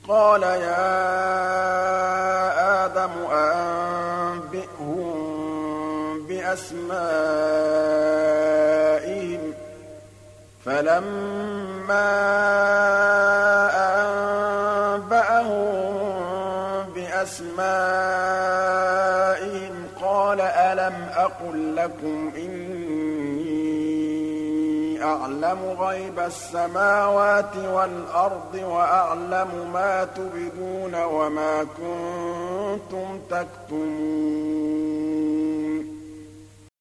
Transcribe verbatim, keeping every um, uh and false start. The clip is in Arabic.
قَالَ يَا آدَمُ أَنبِئْهُم بِأَسْمَائِهِمْ ۖ فَلَمَّا أَنبَأَهُم بِأَسْمَائِهِمْ قَالَ أَلَمْ أَقُل لَّكُمْ إِنِّي أَعْلَمُ غَيْبَ السَّمَاوَاتِ وَالْأَرْضِ وَأَعْلَمُ مَا تُبْدُونَ وَمَا كُنتُمْ تَكْتُمُونَ